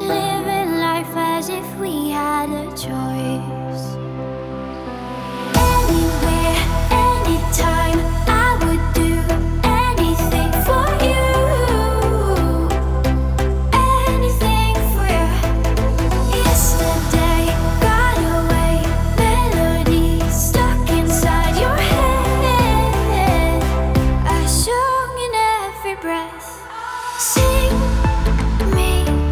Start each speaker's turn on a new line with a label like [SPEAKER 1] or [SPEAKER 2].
[SPEAKER 1] Living life as if we had a choice.